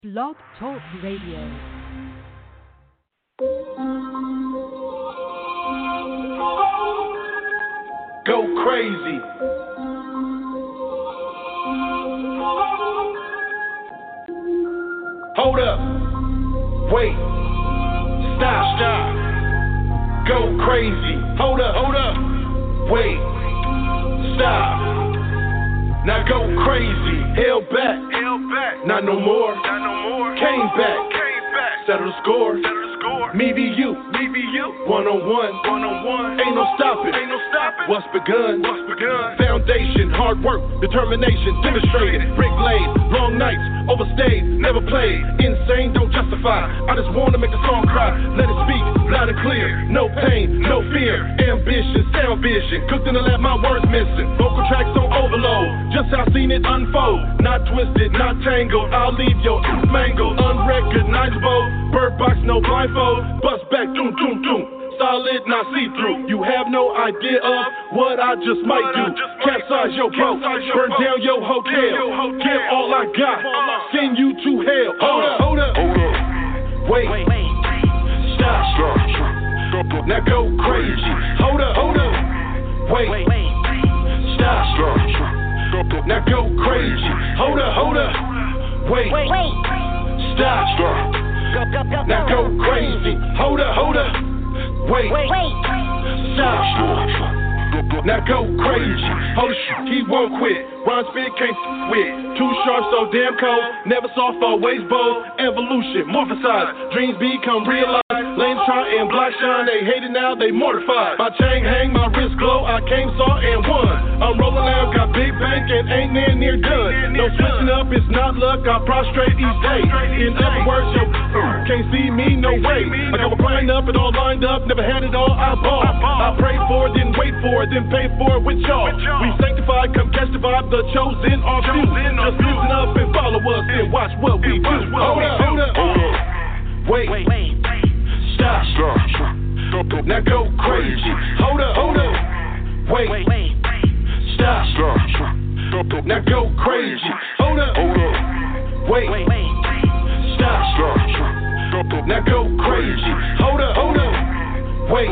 Blog Talk Radio. Go crazy. Hold up. Wait. Stop. Go crazy. Hold up. Wait. Stop. Now go crazy. Held back. Not no more. Came back. Settle the score. Me be you. One-on-one. Ain't no stopping. What's begun? Foundation, hard work, determination, demonstrated. Brick laid, long nights, overstayed, never played. Insane, don't justify. I just wanna make the song cry. Let it speak, loud and clear. No pain, no fear. Ambition, sound vision. Cooked in the lab, my words missing. Vocal tracks on overload. Just how I seen it unfold. Not twisted, not tangled. I'll leave your mangled. Unrecognizable. Bird box, no blindfold. Bust back, doom. Solid, not see-through. You have no idea of what I just might do. Capsize your boat, burn down your hotel. Give all I got, send you to hell. Hold up. Wait. Stop. Now go crazy. Hold up. Wait. Stop. Now go crazy. Hold up. Wait. Stop. Now go crazy. Hold up. Wait. Stop. Now go crazy. Hold shit, he won't quit. Ron spit can't with. Too sharp, so damn cold. Never soft, always bold. Evolution, morphosize. Dreams become realized. Lanes try and block shine. They hate it now, they mortified. My chain hang, my wrist glow. I came, saw, and won. I'm rolling out, got big bank and ain't near done. No switching up, it's not luck. I prostrate each day. In other words, yo, can't see me, no way. I got my grind up, it all lined up. Never had it all, I bought. I prayed for it, then wait for it, then pay for it with y'all. We sanctified, come catch the vibe, the chosen are few. Just listen up and follow us and watch what we do. Hold up. Wait. Stop. Now go crazy. Hold up. Wait. Stop. Now go crazy. Hold up. Wait. Stop. Now go crazy. Hold up. Wait.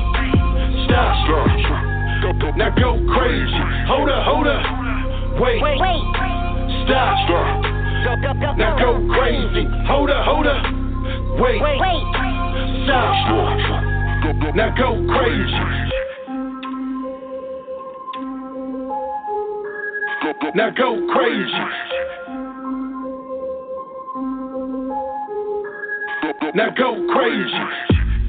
Stop. Now go crazy. Hold up. Wait. Stop. Now go crazy. Hold up. Wait. Stop. Now go crazy. Now go crazy. Now go crazy.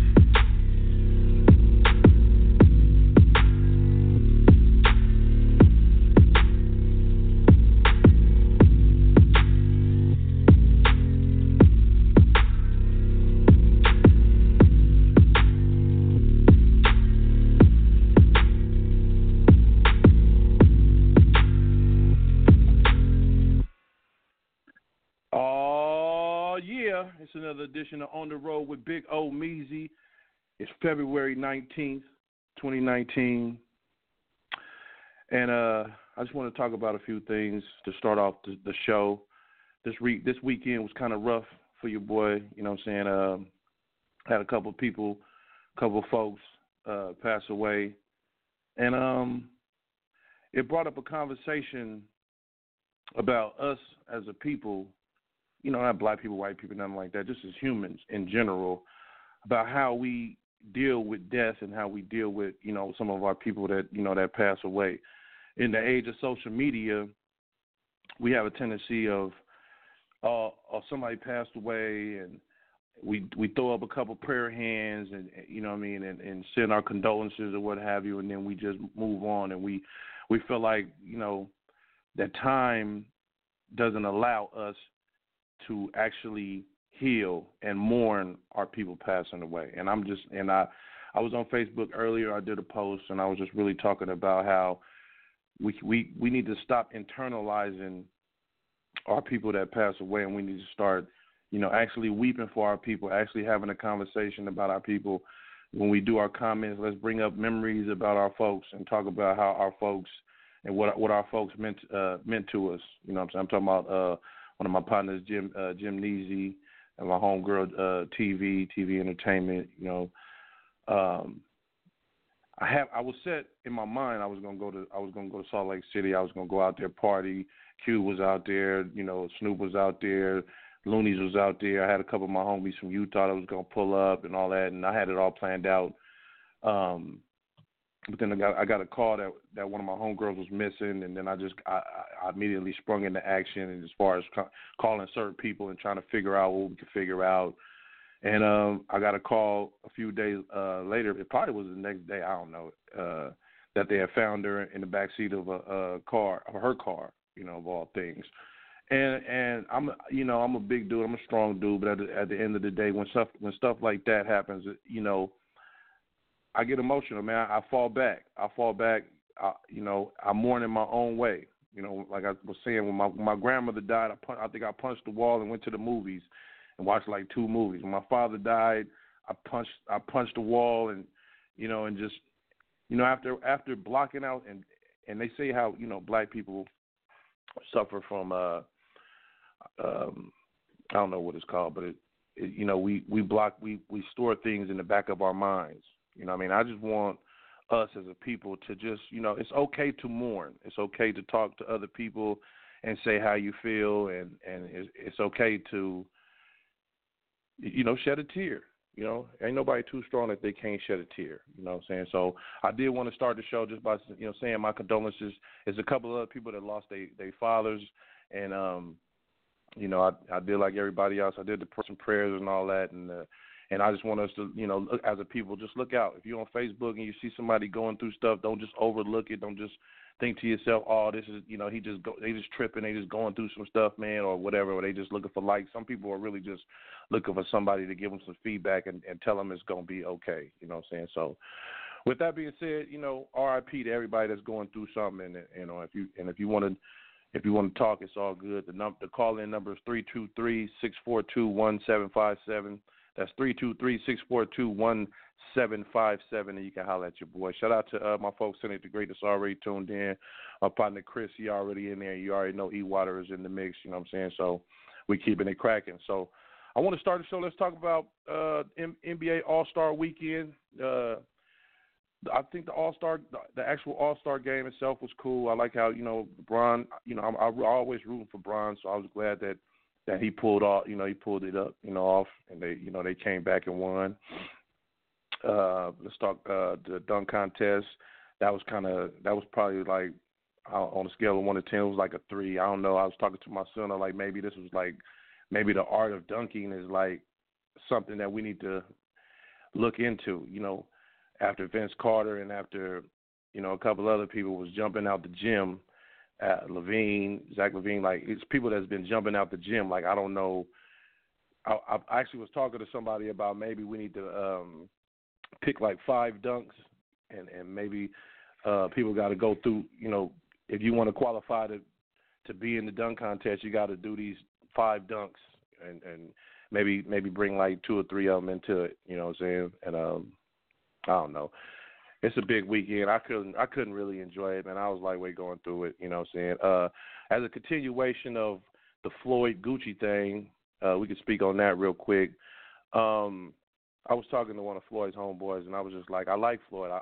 It's another edition of On the Road with Big O Meezy. It's February 19th, 2019. And I just want to talk about a few things to start off the show. This weekend was kind of rough for your boy. You know what I'm saying? Had a couple folks pass away. And it brought up a conversation about us as a people. You know, not black people, white people, nothing like that, just as humans in general, about how we deal with death and how we deal with, you know, some of our people that, you know, that pass away. In the age of social media, we have a tendency of somebody passed away and we throw up a couple prayer hands and you know what I mean, and send our condolences or what have you, and then we just move on, and we feel like, you know, that time doesn't allow us to actually heal and mourn our people passing away. And I was on Facebook earlier. I did a post, and I was just really talking about how we need to stop internalizing our people that pass away, and we need to start, you know, actually weeping for our people, actually having a conversation about our people. When we do our comments, let's bring up memories about our folks and talk about how our folks and what our folks meant to us. You know what I'm saying? I'm talking about one of my partners, Jim Neasy, and my homegirl, TV Entertainment. I was set in my mind. I was gonna go to Salt Lake City. I was gonna go out there party. Q was out there. Snoop was out there. Loonies was out there. I had a couple of my homies from Utah that was gonna pull up and all that, and I had it all planned out. But then I got a call that one of my homegirls was missing, and then I immediately sprung into action, and as far as calling certain people and trying to figure out what we could figure out. And I got a call a few days later. It probably was the next day. I don't know that they had found her in the backseat of her car, of all things. And I'm a big dude. I'm a strong dude. But at the end of the day, when stuff like that happens, I get emotional, man. I fall back. I mourn in my own way. Like I was saying, when my grandmother died, I think I punched the wall and went to the movies and watched like 2 movies. When my father died, I punched the wall and just after blocking out and they say how black people suffer from I don't know what it's called, but we store things in the back of our minds. I just want us as a people to just, it's okay to mourn. It's okay to talk to other people and say how you feel, and it's okay to, shed a tear. Ain't nobody too strong that they can't shed a tear. You know what I'm saying? So I did want to start the show just by, saying my condolences. There's a couple of other people that lost their fathers, and, I did like everybody else. I did the some prayers and all that, and I just want us to, look, as a people, just look out. If you're on Facebook and you see somebody going through stuff, don't just overlook it. Don't just think to yourself, oh, this is, they just tripping, they just going through some stuff, man, or whatever, or they just looking for likes. Some people are really just looking for somebody to give them some feedback and tell them it's going to be okay. You know what I'm saying? So with that being said, RIP to everybody that's going through something. And if you want to talk, it's all good. The call-in number is 323-642-1757. That's 323-642-1757, and you can holler at your boy. Shout out to my folks sitting at the Great that's already tuned in. My partner Chris, he already in there. You already know E-Water is in the mix, you know what I'm saying? So we keeping it cracking. So I want to start the show. Let's talk about NBA All-Star Weekend. I think the actual All-Star game itself was cool. I like how, LeBron, I'm always rooting for Bron, so I was glad that he pulled off, he pulled it up, off, and they came back and won. Let's talk the dunk contest. That was probably like on a scale of 1 to 10, it was like a 3. I don't know. I was talking to my son, like maybe this was like maybe the art of dunking is like something that we need to look into. After Vince Carter and after a couple other people was jumping out the gym. Zach LaVine, like it's people that's been jumping out the gym. Like I don't know. I actually was talking to somebody about maybe we need to pick like 5 dunks, and maybe people got to go through. If you want to qualify to be in the dunk contest, you got to do these 5 dunks, and maybe bring like 2 or 3 of them into it. You know what I'm saying? And I don't know. It's a big weekend. I couldn't really enjoy it, man. I was like going through it, you know what I'm saying? As a continuation of the Floyd Gucci thing, we could speak on that real quick. I was talking to one of Floyd's homeboys, and I was just like, I like Floyd.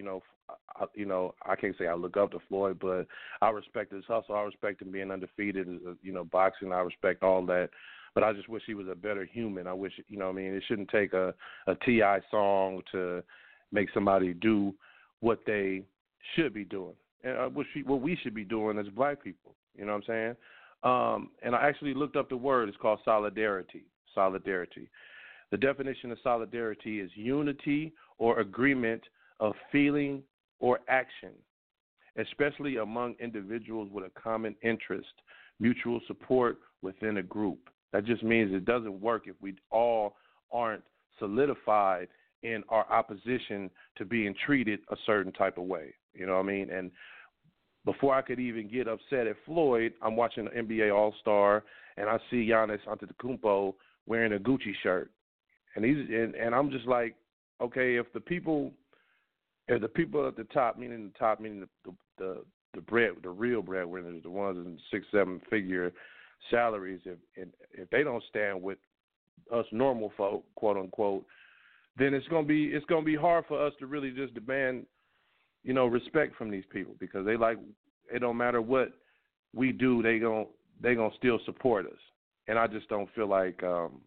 I can't say I look up to Floyd, but I respect his hustle. I respect him being undefeated, boxing. I respect all that. But I just wish he was a better human. I wish, it shouldn't take a T.I. song to make somebody do what they should be doing, and what we should be doing as black people. You know what I'm saying? And I actually looked up the word. It's called solidarity. Solidarity. The definition of solidarity is unity or agreement of feeling or action, especially among individuals with a common interest, mutual support within a group. That just means it doesn't work if we all aren't solidified in our opposition to being treated a certain type of way. You know what I mean? And before I could even get upset at Floyd, I'm watching the NBA All-Star, and I see Giannis Antetokounmpo wearing a Gucci shirt. And I'm just like, okay, if the people at the top, meaning the real breadwinners, the ones in 6-7 figure salaries, if they don't stand with us normal folk, quote unquote, then it's gonna be hard for us to really just demand, respect from these people, because it don't matter what we do, they gonna still support us. And I just don't feel like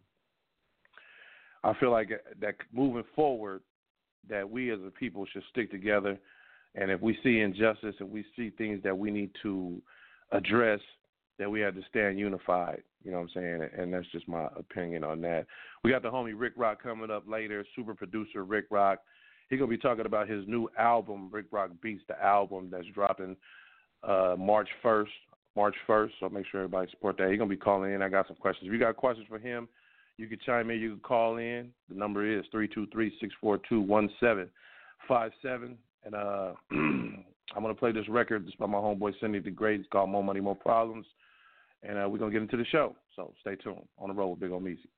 I feel like that moving forward, that we as a people should stick together, and if we see injustice and we see things that we need to address, that we have to stand unified. You know what I'm saying? And that's just my opinion on that. We got the homie Rick Rock coming up later, super producer Rick Rock. He's going to be talking about his new album, Rick Rock Beats, the album that's dropping March 1st. So make sure everybody support that. He's going to be calling in. I got some questions. If you got questions for him, you can chime in. You can call in. The number is 323-642-1757. And I'm going to play this record. This is by my homeboy Cindy the Great. It's called More Money, More Problems. And we're going to get into the show. So stay tuned. On the road with Big O Meezy.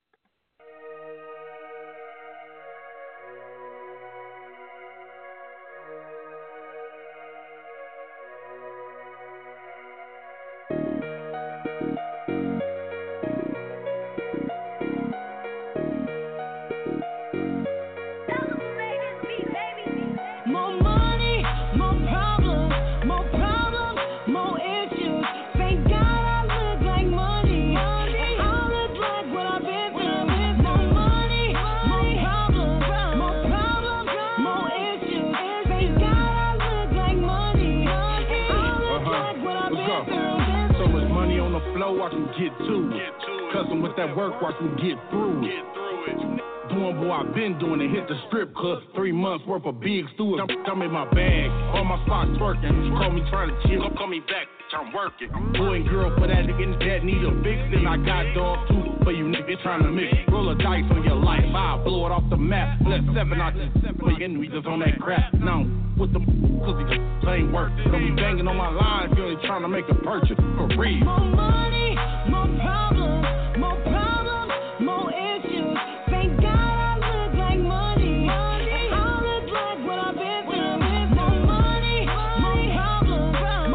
I can get through it. Doing what I've been doing and hit the strip club. 3 months worth of big stews. I'm in my bag. All my stocks twerking. You call me trying to chill. Call me back. I'm working. Boy and girl for that nigga that need a fix. And I got dog too for you niggas trying to mix. Roll a dice on your life. I'll blow it off the map. Let 7 out the 7. But we just on that crap. Now with the cookie just ain't work. Don't be banging on my line if you ain't trying to make a purchase. For real. More money, more problems, more problems, more issues. Thank God I look like money. And I look like what I've been through. More money, more problems,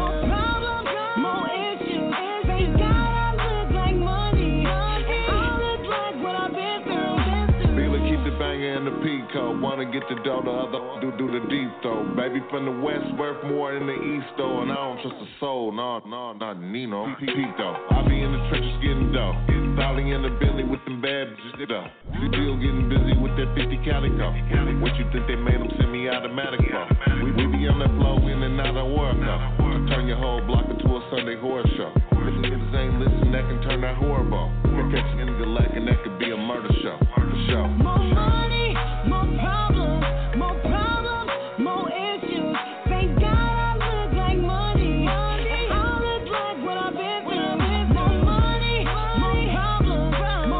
more issues. Thank God I look like money. And I look like what I've been through. Feeling keep the banger in the P-code. Wanna get the dough, the other do the deep though. Baby from the west worth more than the east though. And I don't trust a soul, no, not Nino. Pete though. I be in the trenches getting dough. Probably in the Bentley with them bad bitches though. Still getting busy with that 50 calico. What you think they made them send me automatic for? We be on that flow in and out of work though. Turn your whole block into a Sunday horror show. If niggas ain't listen, that can turn that horrible. Catch a nigga lacking, that could be a murder show. For sure. More money, more problems, more problems, more issues. Thank God I look like money. And I look like what I've been through. More money, more problems,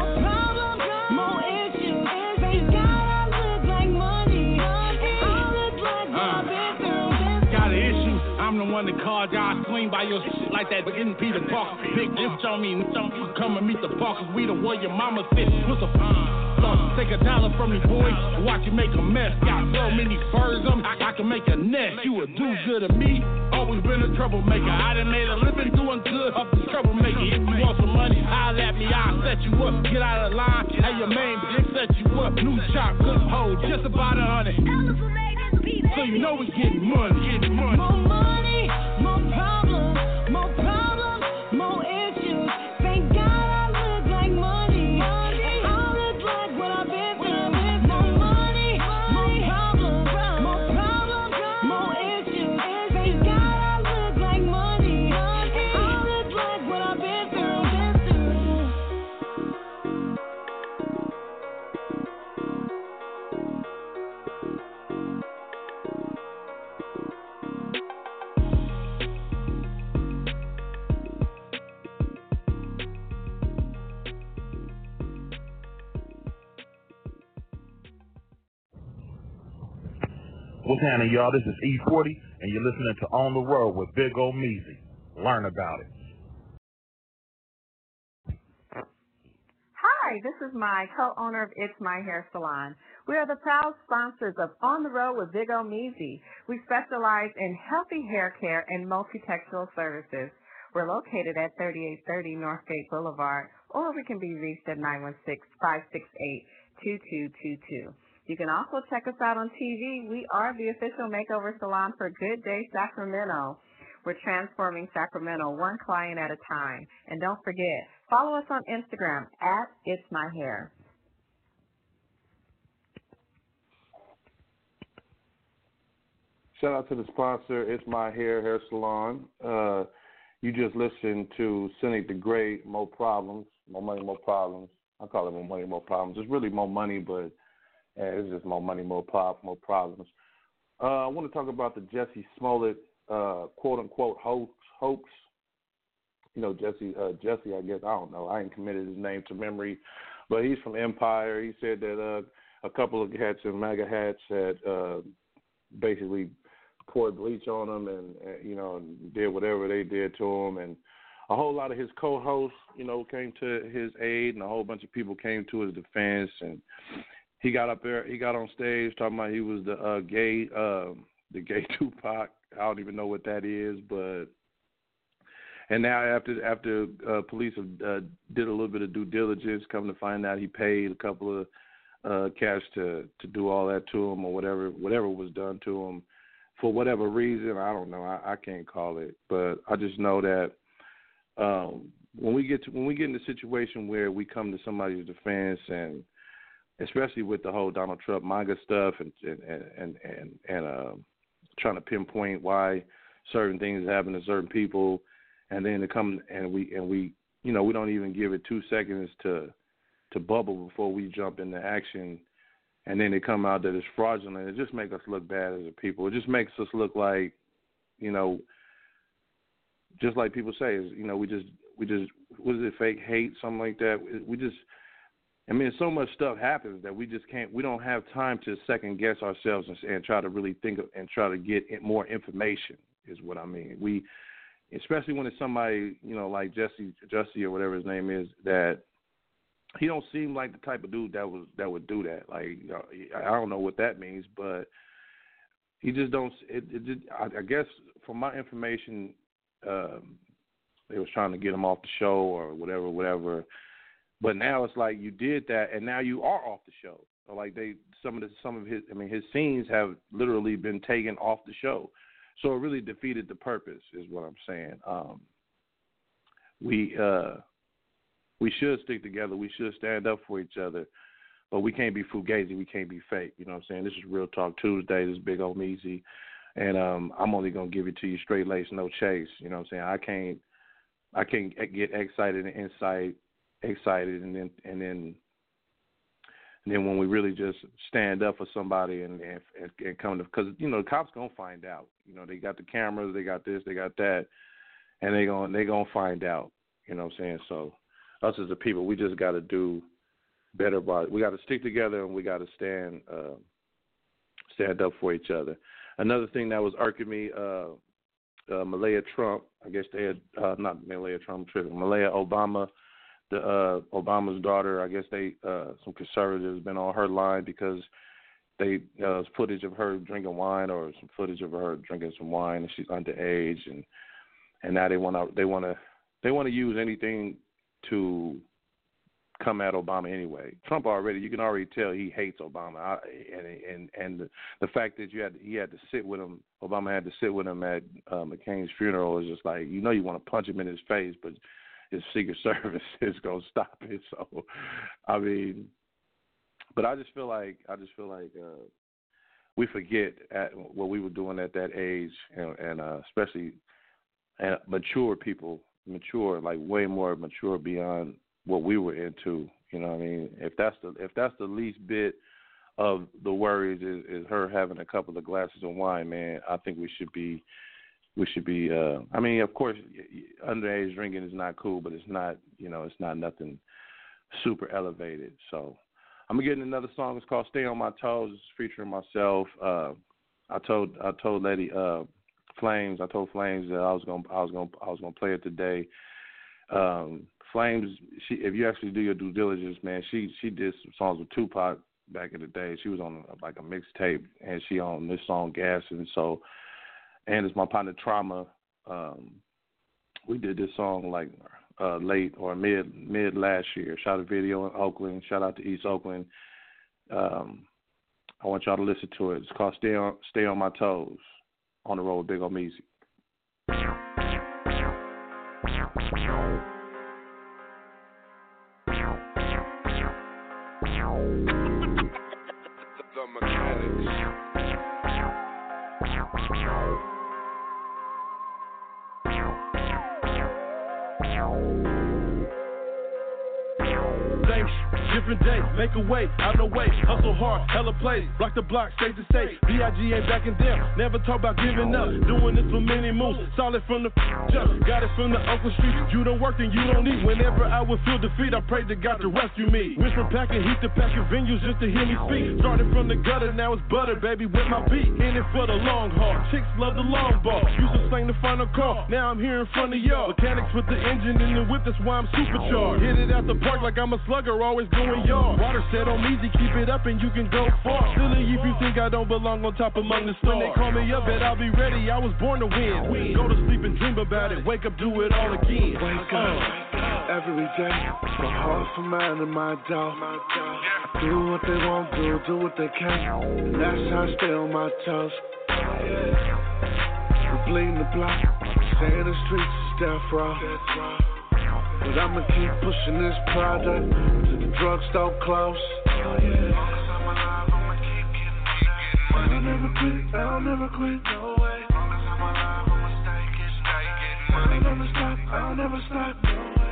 more issues. Thank God I look like money. And I look like what I've been through. Got an issue. I'm the one that called y'all swing by your shit like that in Peter Parker. Big lift on me, come and meet the Parkers. We the way your mama sit. What's a so take $1 from me, boy. Watch you make a mess. Got so many furs on me, I can make a nest. You would do good to me. Always been a troublemaker. I done made a living doing good off the troublemaker. If you want some money, holler at me. I'll set you up. Get out of line. Hey, your main bitch set you up. New chop, good hold. Just about 100. So you know we getting money. More money, more problems, more problems, more issues. Thank God I look like money. And I look like what I've been through. More money, more problems, more issues. Thank God I look like money. And I look like what I've been through. What's happening, y'all? This is E40, and you're listening to On the Road with Big O Meezy. Learn about it. Hi, this is my co-owner of It's My Hair Salon. We are the proud sponsors of On the Road with Big O Meezy. We specialize in healthy hair care and multi-textural services. We're located at 3830 Northgate Boulevard, or we can be reached at 916-568-2222. You can also check us out on TV. We are the official makeover salon for Good Day Sacramento. We're transforming Sacramento one client at a time. And don't forget, follow us on Instagram at It's My Hair. Shout out to the sponsor, It's My Hair Salon. You just listened to Cynic the Great, More Problems, More Money, More Problems. I call it More Money, More Problems. It's really more money, but it's just more money, more problems. I want to talk about the Jussie Smollett, quote-unquote, hoax. You know, Jussie, I guess, I don't know. I ain't committed his name to memory, but he's from Empire. He said that a couple of cats in MAGA hats had basically poured bleach on him and did whatever they did to him. And a whole lot of his co-hosts, came to his aid, and a whole bunch of people came to his defense. And he got up there, he got on stage talking about he was the gay Tupac. I don't even know what that is, but and now after police did a little bit of due diligence, come to find out he paid a couple of cash to do all that to him or whatever was done to him for whatever reason. I don't know. I can't call it, but I just know that when we get in a situation where we come to somebody's defense, and especially with the whole Donald Trump MAGA stuff and trying to pinpoint why certain things happen to certain people, and then to come and we we don't even give it 2 seconds to bubble before we jump into action, and then they come out that it's fraudulent. It just makes us look bad as a people. It just makes us look like, just like people say, we just what is it, fake hate, something like that. So much stuff happens that we don't have time to second guess ourselves and try to really think of, and try to get more information is what I mean. We, especially when it's somebody, like Jussie or whatever his name is, that he don't seem like the type of dude that would do that. Like, I don't know what that means, but he just don't. I guess from my information, they was trying to get him off the show or whatever. But now it's like you did that, and now you are off the show. So like some of his scenes have literally been taken off the show. So it really defeated the purpose, is what I'm saying. We should stick together. We should stand up for each other, but we can't be fugazi. We can't be fake. You know what I'm saying? This is Real Talk Tuesday. This is Big O Meezy, and I'm only gonna give it to you straight lace, no chase. You know what I'm saying? I can't get excited and excited, and then when we really just stand up for somebody and come to, because the cops gonna find out. They got the cameras, they got this, they got that, and they gonna find out. You know what I'm saying? So us as a people, we just got to do better by it. We got to stick together, and we got to stand up for each other. Another thing that was irking me, Melania Trump, I guess they had, not Melania Trump, Melania Obama, Obama's daughter, I guess some conservatives been on her line because they footage of her drinking wine, or some footage of her drinking some wine, and she's underage, and now they want to use anything to come at Obama anyway. Trump you can already tell he hates Obama, and the fact that he had to sit with him, Obama had to sit with him at McCain's funeral, is just like, you want to punch him in his face, but his Secret Service is gonna stop it. So, but I just feel like we forget at what we were doing at that age, and especially mature people. Mature, like way more mature beyond what we were into. You know what I mean? If that's the least bit of the worries is her having a couple of glasses of wine, man, I think we should be. Of course, underage drinking is not cool, but it's not nothing super elevated. So I'm gonna get another song. It's called "Stay on My Toes." It's featuring myself. I told Lady Flames. I told Flames that I was gonna play it today. Flames, if you actually do your due diligence, man, she did some songs with Tupac back in the day. She was on like a mixtape, and she on this song Gas, and it's my partner Trauma. We did this song like late or mid last year. Shot a video in Oakland. Shout out to East Oakland. I want y'all to listen to it. It's called Stay on My Toes. On the road with Big O Meezy. Different day, make a way, out no way, hustle hard, hella plays, block the block, state to state, B.I.G. ain't backing down, never talk about giving up, doing this for many moves, solid from the jump, got it from the Uncle Street, you don't work then you don't need, whenever I would feel defeat, I prayed to God to rescue me, went from packing heat to packing venues just to hear me speak, started from the gutter, now it's butter, baby, with my beat, in it for the long haul, chicks love the long ball, used to slang the final call, now I'm here in front of y'all, mechanics with the engine in the whip, that's why I'm supercharged, hit it out the park like I'm a slugger, always doing yard. Water set on easy, keep it up and you can go far. Silly if you think I don't belong on top among the stars. When they call me up, bet I'll be ready. I was born to win. Go to sleep and dream about it. Wake up, do it all again. Wake up every day. The heart for man and my dog. Do what they want, do what they can. And that's how I stay on my toes. We bleeding the block. Stay in the streets is death row. But I'ma keep pushing this product till the drugstore close. I'll never quit, I'll never quit, no way. I'll never stop, I'll never stop, no way.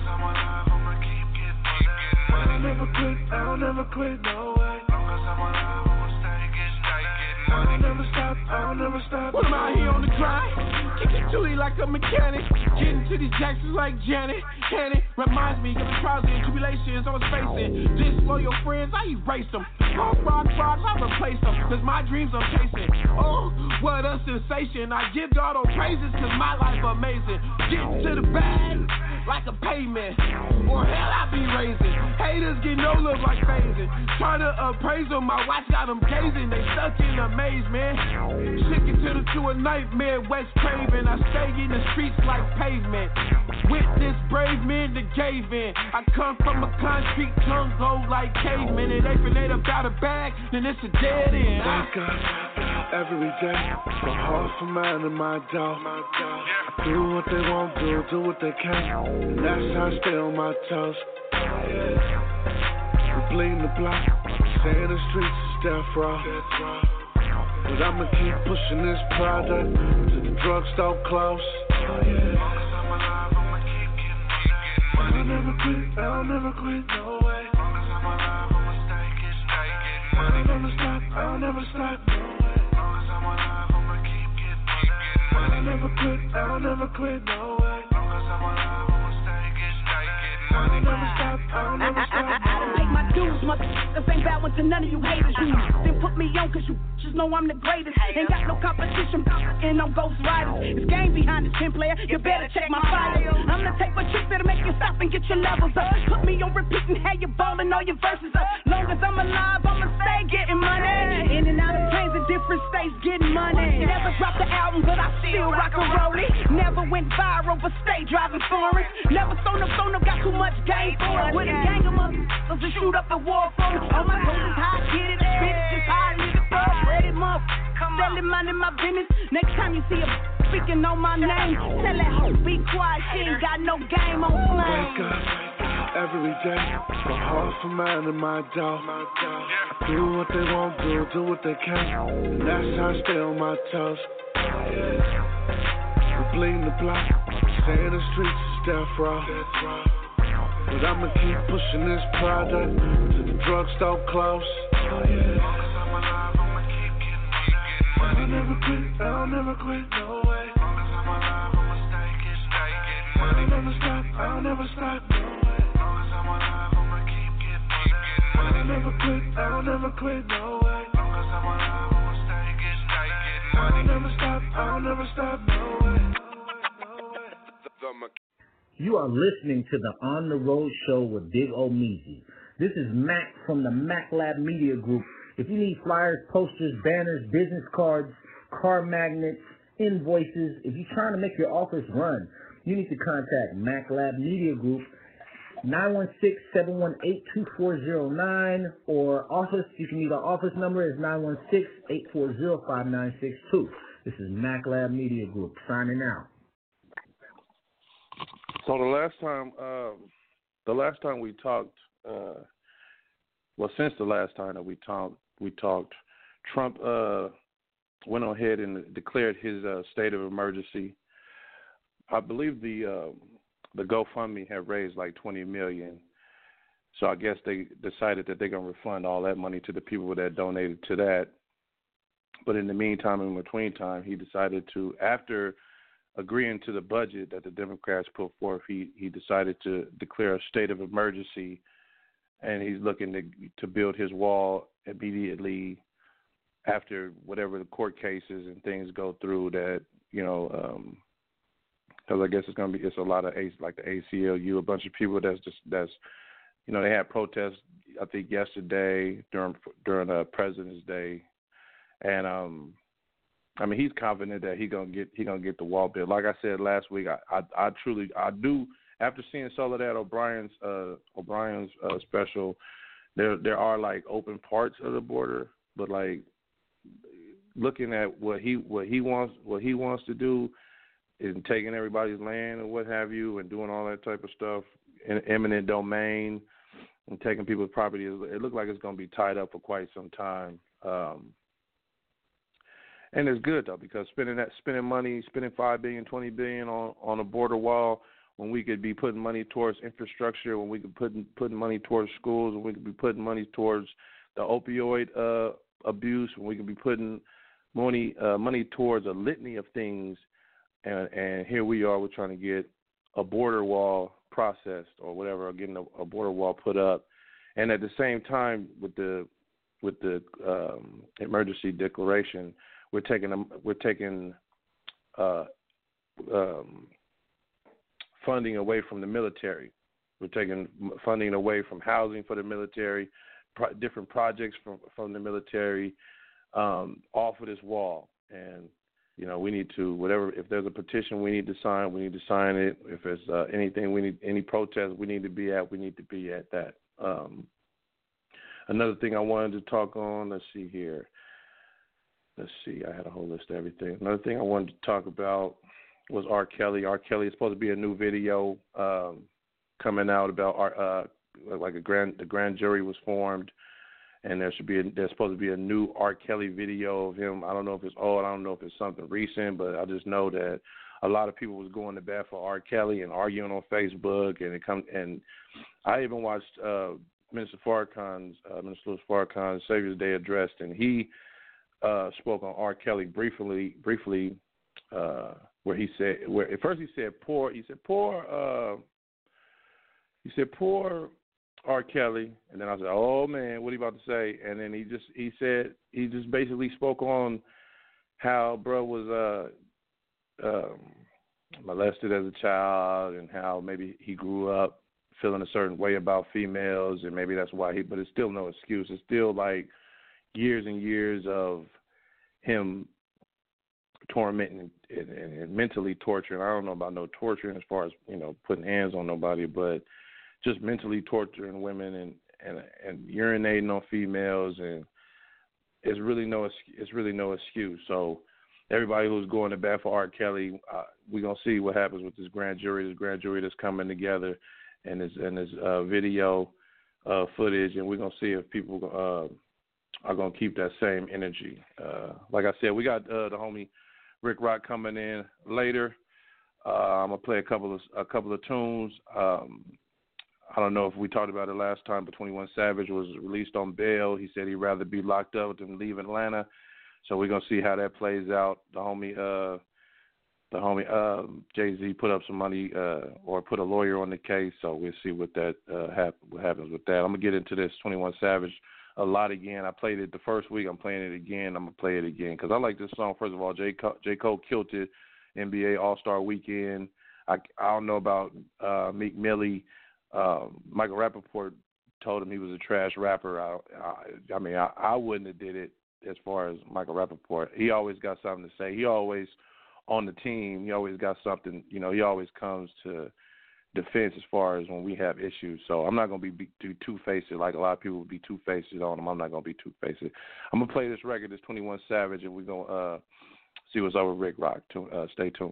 I'll never quit, I'll never quit, no way. I'll never stop, I'll never stop. When I'm out here on the grind, kick it to like a mechanic. Getting to these Jacksons like Janet. Janet reminds me of the trials and tribulations I was facing. Disloyal friends, I erase them. Rocks, I replace them. Cause my dreams I'm chasing. Oh, what a sensation. I give God all praises cause my life amazing. Getting to the bag like a payment. Or hell I be raising. Haters get no love like phasing. Trying to appraise them, my watch got them gazing. They stuck in amazement. Sticking to a nightmare, West Craven. I stay in the streets like pavement. Witness brave men that gave in. I come from a concrete jungle like cavemen. It ain't finna about a bag, then it's a dead end. Wake up every day. The heart for man and my dog. Do what they want, do what they can. And that's how I stay on my toes. We bleeding the block. Stay in the streets is death row. But I'ma keep pushing this product till the drugstore close. I'll never quit, I'll never quit, no way. I'll never stop, I'll never stop, no way. I'll never quit, I'll never quit, no way. I'll never stop, I'll never stop. I make my dues, this ain't bad one to none of you haters. You then put me on cause you just know I'm the greatest. Ain't got no competition, and I'm Ghost Riders. It's game behind this 10 player, you better check my fire. I'm the type of chick that'll make you stop and get your levels up. Put me on repeat and have you ballin' all your verses up. Long as I'm alive, I'ma stay getting money. In and out of planes in different states, getting money. Never dropped the album, but I still rock and roll it. Never went viral, but stay driving foreign. Never stone up, got too much game for it. With a gang of motherfuckers to shoot up a war for it. All my hoes is high, get it, bitch, just high, nigga, fuck, ready, motherfucker. Selling money, my business. Next time you see a speaking on my name, tell that hoe be quiet, she ain't got no game on flame. Wake up every day. The heart for man and my dog. Do what they want, do what they can. And that's how I stay on my toes. We bleeding the block. Stay in the streets is death row. But I'ma keep pushing this product till the drugstore close. I'll never quit, I'll never quit, no way. I'll never stop, I'll never stop, no way. I'll never quit, I'll never quit, no way. I'll never stop, I'll never stop, no way. You are listening to the On the Road Show with Big O Meezy. This is Mac from the Mac Lab Media Group. If you need flyers, posters, banners, business cards, car magnets, invoices, if you're trying to make your office run, you need to contact MacLab Media Group, 916-718-2409, or office. You can use our office number is 916-840-5962. This is MacLab Media Group signing out. So the last time we talked, since the last time that we talked, Trump went ahead and declared his state of emergency. I believe the GoFundMe had raised like $20 million. So I guess they decided that they're going to refund all that money to the people that donated to that. But in the meantime, in between time, he decided to, after agreeing to the budget that the Democrats put forth, he decided to declare a state of emergency, and he's looking to build his wall immediately after whatever the court cases and things go through that, because I guess it's a lot of like the ACLU, a bunch of people that's they had protests I think yesterday during President's Day, and I mean he's confident that he gonna get the wall built. Like I said last week, I truly do. After seeing Soledad O'Brien's special, there are like open parts of the border, but like looking at what he wants to do is taking everybody's land and what have you, and doing all that type of stuff in eminent domain and taking people's property. It looks like it's going to be tied up for quite some time. And it's good though, because spending money, spending $5 billion, $20 billion on a border wall, when we could be putting money towards infrastructure, when we could putting money towards schools, when we could be putting money towards the opioid abuse, when we could be putting money towards a litany of things, and here we are, we're trying to get a border wall processed or whatever, or getting a border wall put up, and at the same time with the emergency declaration, we're taking funding away from the military. We're taking funding away from housing for the military, different projects from the military, off of this wall. And, we need to, if there's a petition we need to sign it. If there's anything any protest we need to be at that. Another thing I wanted to talk on, let's see, I had a whole list of everything. Another thing I wanted to talk about was R. Kelly. R. Kelly is supposed to be a new video coming out about the grand jury was formed, and there's supposed to be a new R. Kelly video of him. I don't know if it's old, I don't know if it's something recent, but I just know that a lot of people was going to bat for R. Kelly and arguing on Facebook, and I even watched Minister Farrakhan's Savior's Day address, and he spoke on R. Kelly briefly, where he said, at first he said poor R. Kelly, and then I said, oh man, what are you about to say? And then he just basically spoke on how bro was molested as a child, and how maybe he grew up feeling a certain way about females, and maybe that's why but it's still no excuse. It's still like years and years of him tormenting and mentally torturing. I don't know about no torturing as far as, putting hands on nobody, but just mentally torturing women and urinating on females, and it's really no excuse. So everybody who's going to bat for R. Kelly, we're gonna see what happens with this grand jury that's coming together, and this video footage, and we're gonna see if people are gonna keep that same energy. Like I said, we got the homie Rick Rock coming in later. I'm gonna play a couple of tunes. I don't know if we talked about it last time, but 21 Savage was released on bail. He said he'd rather be locked up than leave Atlanta. So we're gonna see how that plays out. The homie Jay-Z put up some money or put a lawyer on the case. So we'll see what happens with that. I'm gonna get into this 21 Savage a lot again. I played it the first week. I'm playing it again. I'm gonna play it again because I like this song. First of all, J. Cole killed it. NBA All-Star Weekend. I don't know about Meek Millie. Michael Rappaport told him he was a trash rapper. I wouldn't have did it as far as Michael Rappaport. He always got something to say. He always on the team, he always got something. You know, he always comes to defense as far as when we have issues. So I'm not going to be two-faced like a lot of people would be two-faced on him. I'm not going to be two-faced. I'm going to play this record, this 21 Savage, and we're going to see what's over Rick Rock. Stay tuned.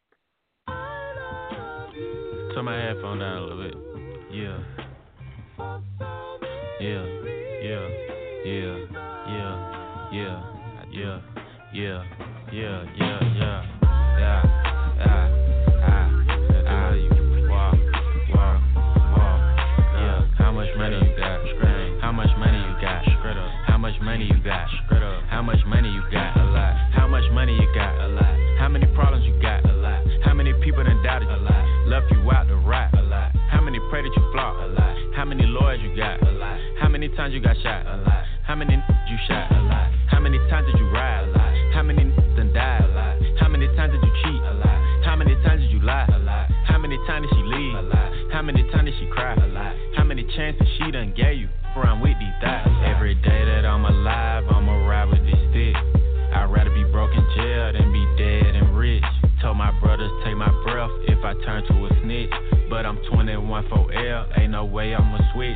Turn my headphone down a little bit. Yeah. Yeah. Yeah. Yeah. Yeah. Yeah. Yeah. Yeah. Yeah. Yeah. Yeah. How much money you got? How much money you got? How much money you got? How much money you got? A lot. How much money you got? A lot. How many problems you got? A lot. How many people done doubted you? A lot. Left you out to rot? A lot. How many pray that you flop? A lot. How many lawyers you got? A lot. How many times you got shot? A lot. How many you shot? A lot. How many times did you ride? A lot. How many done died? A lot. How many times did you cheat? A lot. How many times did you lie? A lot. How many times did she leave? A lot. How many times did she cry? A lot. How many chances she done gave you? Before I'm with these thighs. Every day that I'm alive, I'ma ride with this stick. I'd rather be broke in jail than be dead and rich. Told my brothers take my breath if I turn to a snitch. But I'm 21 for L, ain't no way I'ma switch.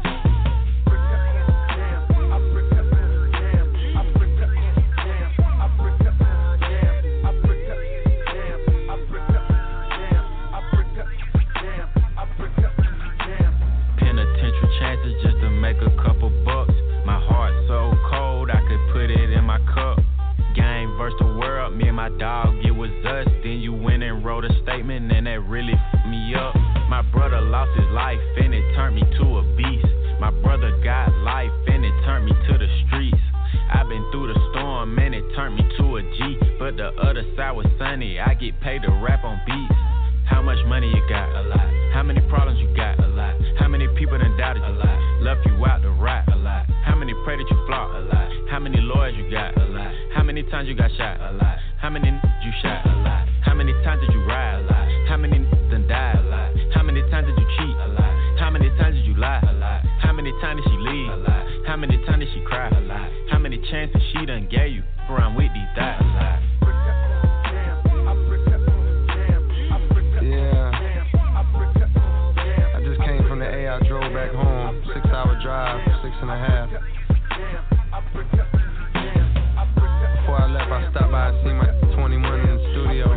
Penitentiary chances just to make a couple bucks. My heart so cold I could put it in my cup. Game versus the world, me and my dog, it was us. Then you went and wrote a statement and that really f***ed me up. My brother lost his life and it turned me to a beast. My brother got life and it turned me to the streets. I've been through the storm and it turned me to a G. But the other side was sunny, I get paid to rap on beats. How much money you got? A lot. How many problems you got? A lot. How many people done doubted you? A lot. Left you out to rot? A lot. How many pray that you flop? A lot. How many lawyers you got? A lot. How many times you got shot? A lot. How many you shot? A lot. How many times did you ride? A lot. How many done died? A lot. How many times did you cheat? A lot. How many times did you lie? A lot. How many times did she leave? A lot. How many times did she cry? A lot. How many chances she done gave you? Before I'm with these thighs. A lot. I drove back home, 6-hour drive, 6.5. Before I left, I stopped by and seen my 21 in the studio.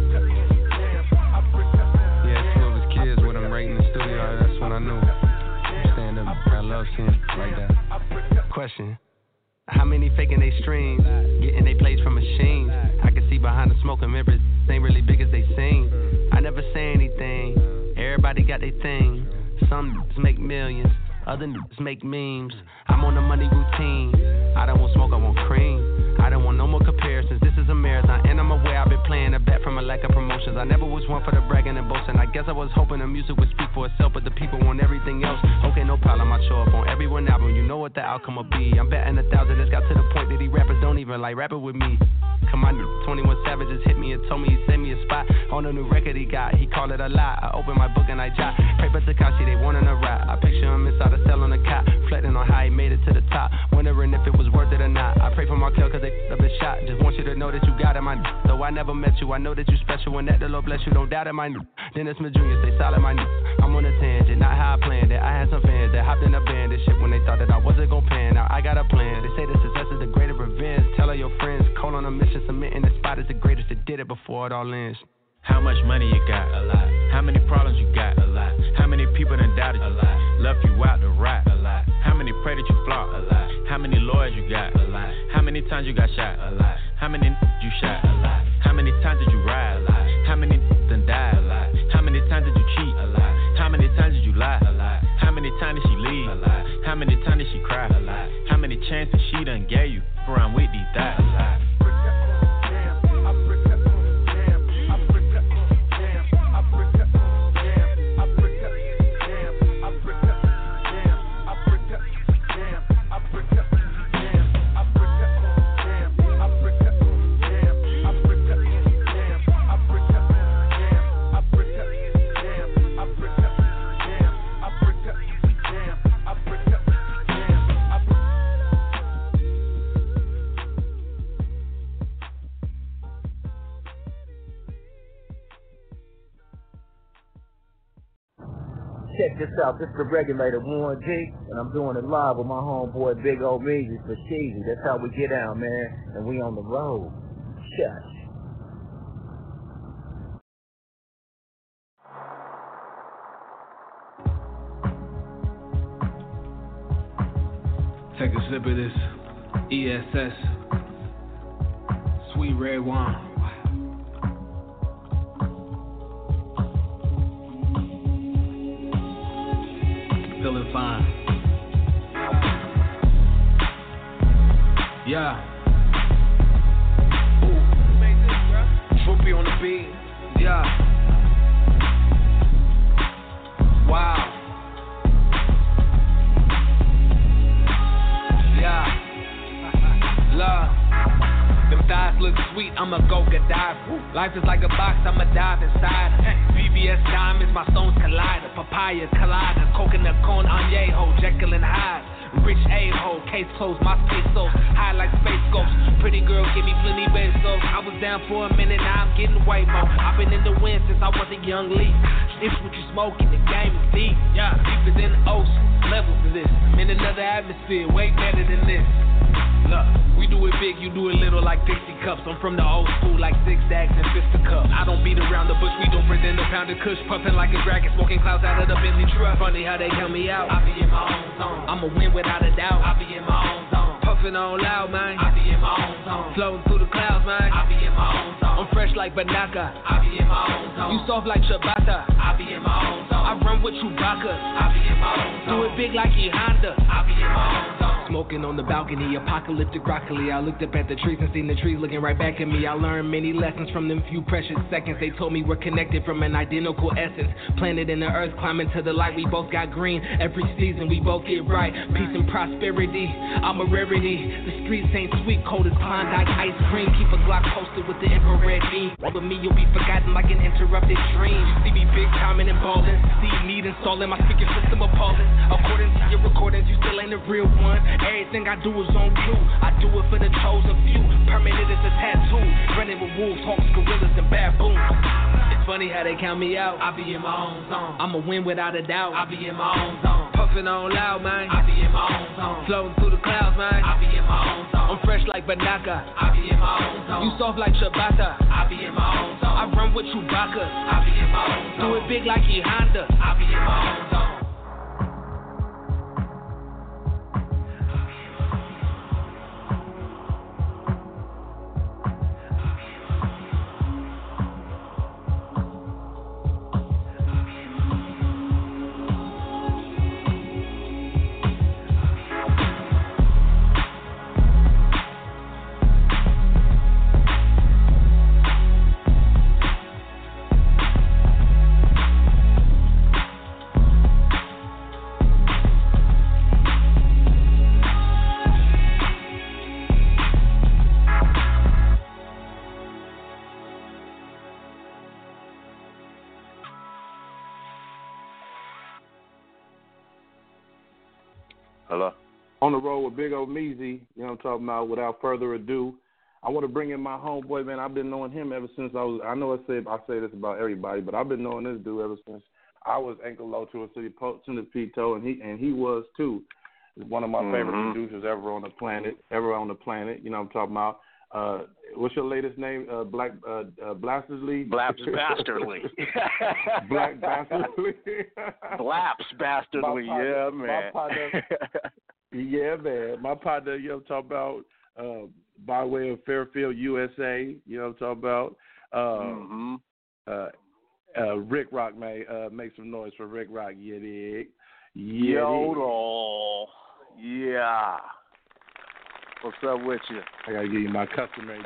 He had 2 of his kids with him right in the studio. That's when I knew. Stand up, I love seeing like that. Question. How many faking they streams, getting they plays from machines? I can see behind the smoke and members ain't really big as they seem. I never say anything, everybody got their thing. Some make millions, other make memes. I'm on a money routine. I don't want smoke, I want cream. I don't want no more comparisons. This is a marathon, and I'm aware I've been playing a bet from a lack of promotions. I never was one for the bragging and boasting. I guess I was hoping the music would speak for itself, but the people want everything else. Okay, no problem, I show up on every one album. You know what the outcome will be. I'm betting 1,000. It's got to the point that these rappers don't even like rapping with me. Come on, 21 Savages hit me and told me he sent me a spot on a new record he got. He called it a lie. I opened my book and I jot. Pray for Tekashi, they wanting a rap. I picture him inside a cell on a cot, reflecting on how he made it to the top, wondering if it was worth it or not. I pray for Markel cause they up his shot. Just want you to know that you got it, my though I never met you, I know that you special and that the Lord bless you. Don't doubt it, my Dennis Smith Jr. Stay solid, my I'm on a tangent, not how I planned it. I had some fans that hopped in a band and shit when they thought that I wasn't gon' pan. Now I got a plan. They say the success is the greater revenge. Tell all your friends, call on a mission, submitting the spot is the greatest that did it before it all ends. How much money you got? A lot. How many problems you got? A lot. How many people done doubted you? A lot. Left you out to rot? A lot. How many pray that you flop? A lot. How many lawyers you got? A lot. How many times you got shot? A lot. How many you shot? A lot. How many times did you ride? A lot. How many done died? A lot. How many times did you cheat? A lot. How many times did you lie? A lot. How many times did she leave? A lot. How many times did she cry? A lot. How many chances she done gave you? Before I'm with these thighs. A lot. check this out. This is the Regulator Warren G, and I'm doing it live with my homeboy Big O Measy for Sheezy. That's how we get down, man. And we on the road. Shush. Take a sip of this ESS, sweet red wine. Feeling fine. Yeah. Swoopy on the beat. Yeah. Wow. Love. Them thighs look sweet, I'ma go get dive. Life is like a box, I'ma dive inside. VVS diamonds, my stones collide. A papaya collider, coconut cone, añejo, Jekyll and Hyde. Rich A-hole, case closed, my pesos. High like space ghosts. Pretty girl, give me plenty pesos. I was down for a minute, now I'm getting way more. I've been in the wind since I was a young leaf. If what you smoking, the game is deep. Yeah, deeper than the ocean. Levels to this. I'm in another atmosphere, way better than this. Look, we do it big, you do it little like Dixie cups. I'm from the old school like zigzags and fisticuffs. I don't beat around the bush, we don't pretend to pound a kush. Puffing like a dragon, smoking clouds out of the Bentley truck. Funny how they count me out. I be in my own zone. I'ma win without a doubt. I be in my own zone. Puffing on loud, man. I be in my own zone. Floating through the clouds, man. I be in my own zone. I'm fresh like Banaka. I be in my own zone. You soft like Ciabatta. I be in my own zone. I run with Chewbacca. I be in my own zone. Do it big like E Honda. I be in my own zone. Smoking on the balcony, apocalyptic broccoli. I looked up at the trees and seen the trees looking right back at me. I learned many lessons from them few precious seconds. They told me we're connected from an identical essence. Planet and the earth climbing to the light. We both got green. Every season we both get right. Peace and prosperity, I'm a rarity. The streets ain't sweet, cold as Klondike ice cream. Keep a Glock posted with the infrared beam. With me you'll be forgotten like an interrupted dream. You see me big timing and ballin'. See need installing my speaker system appalling. According to your recordings, you still ain't a real one. Everything I do is on cue. I do it for the chosen few. Permanent as a tattoo. Running with wolves, hawks, gorillas, and baboons. It's funny how they count me out. I be in my own zone. I'ma win without a doubt. I be in my own zone. Puffing on loud, man. I be in my own zone. Floating through the clouds, man. I be in my own zone. I'm fresh like Banaka. I be in my own zone. You soft like Ciabatta. I be in my own zone. I run with Chewbacca. I be in my own zone. Do it big like E Honda. I be in my own zone. Hello. On the road with Big O Measy, you know what I'm talking about. Without further ado, I want to bring in my homeboy, man. I've been knowing him ever since I know I say this about everybody, but I've been knowing this dude ever since I was ankle low to a centipede-toe, and he was too. He's one of my favorite producers ever on the planet. You know what I'm talking about. What's your latest name? Black Blasterly? Blaps Bastardly. Black Bastardly. Blaps Bastardly, yeah, man. Yeah, man. My partner, you know what I'm talking about, by way of Fairfield, USA, you know what I'm talking about. Rick Rock, man. Make some noise for Rick Rock, you dig? Yodel. Yeah. What's up with you? I gotta give you my customary.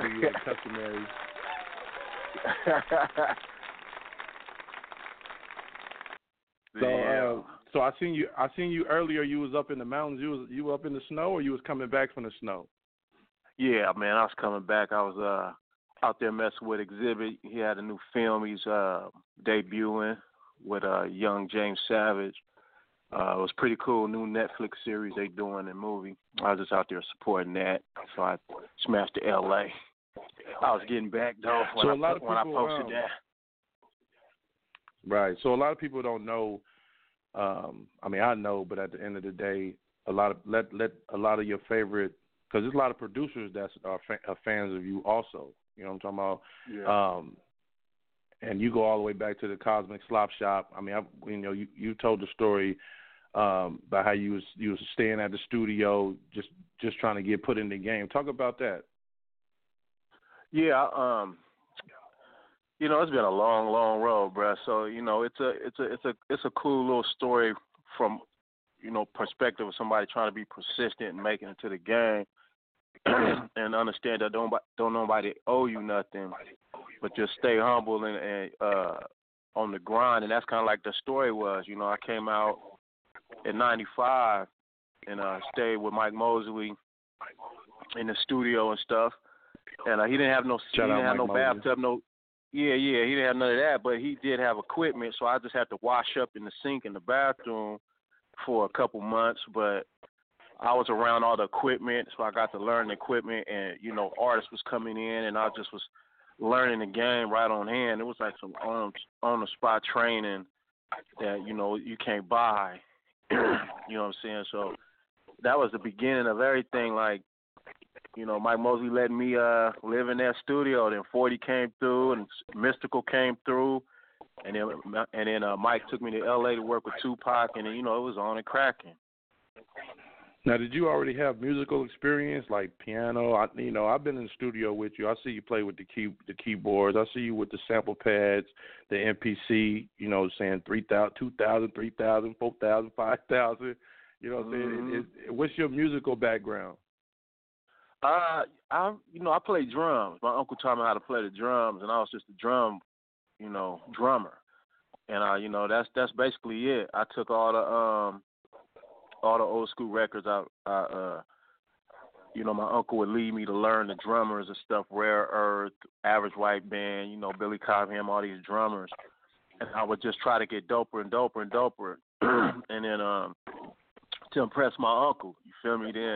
So I seen you earlier. You was up in the mountains. You were up in the snow, or you was coming back from the snow? Yeah, man. I was coming back. I was out there messing with Exhibit. He had a new film he's debuting with young James Savage. It was pretty cool. New Netflix series they doing and movie. I was just out there supporting that, so I smashed to L.A. I was getting back though when I posted that. Right. So a lot of people don't know I mean, I know, but at the end of the day, let a lot of your favorite, because there's a lot of producers that are fans of you also. You know what I'm talking about? Yeah. And you go all the way back to the Cosmic Slop Shop. I mean, you told the story about how you was staying at the studio, just trying to get put in the game. Talk about that. Yeah, it's been a long road, bruh. So it's a cool little story from perspective of somebody trying to be persistent and making it to the game, and understand that don't nobody owe you nothing, but just stay humble and on the grind. And that's kind of like the story was. I came out in '95 and stayed with Mike Mosley in the studio and stuff. And he didn't have no bathtub, he didn't have none of that, but he did have equipment, so I just had to wash up in the sink in the bathroom for a couple months. But I was around all the equipment, so I got to learn the equipment, and artists was coming in, and I just was learning the game right on hand. It was like some on the spot training that you can't buy. You know what I'm saying? So that was the beginning of everything. Like, Mike Mosley let me live in that studio. Then 40 came through, and Mystical came through, and then Mike took me to L.A. to work with Tupac, and then, it was on and cracking. Now, did you already have musical experience, like piano? I've been in the studio with you. I see you play with the keyboards. I see you with the sample pads, the MPC. Saying 3,000, 2,000, 3,000, 4,000, 5,000. You know what I'm saying? What's your musical background? I play drums. My uncle taught me how to play the drums, and I was just a drummer. And that's basically it. I took all the old school records out. My uncle would lead me to learn the drummers and stuff, Rare Earth, Average White Band, Billy Cobham, all these drummers. And I would just try to get doper and doper and doper. And then to impress my uncle, you feel me? Then